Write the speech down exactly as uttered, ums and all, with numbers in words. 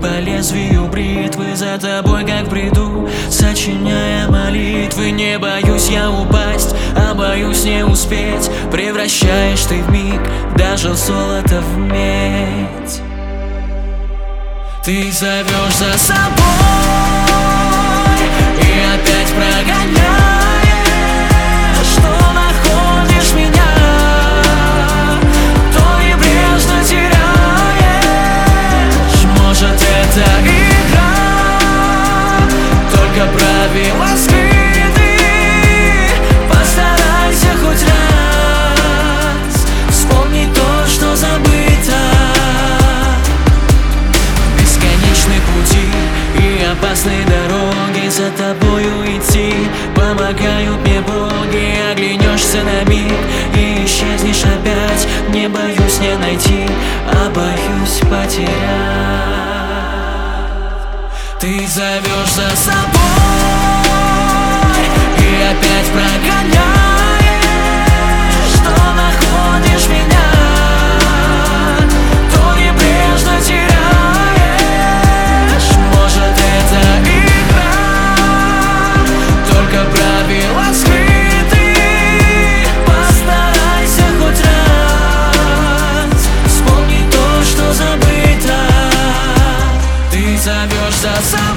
по лезвию бритвы, за тобой как приду, сочиняя молитвы. Не боюсь я упасть, а боюсь не успеть. Превращаешь ты вмиг даже золото в медь. Ты зовешь за собой и опять прогоняешь, что находишь меня, то небрежно теряешь. Может, это игра, только правила скрыты. Постарайся хоть раз вспомнить то, что забыто. Бесконечные пути и опасные дороги, за тобою идти помогают мне боги. Оглянешься на миг и исчезнешь опять. Не боюсь не найти, а боюсь потерять. Ты зовешь за собой и опять прогоняешь, что находишь меня, то небрежно теряешь. Может, это игра, только правила скрыты. Постарайся хоть раз вспомнить то, что забыто. Ты зовешь за собой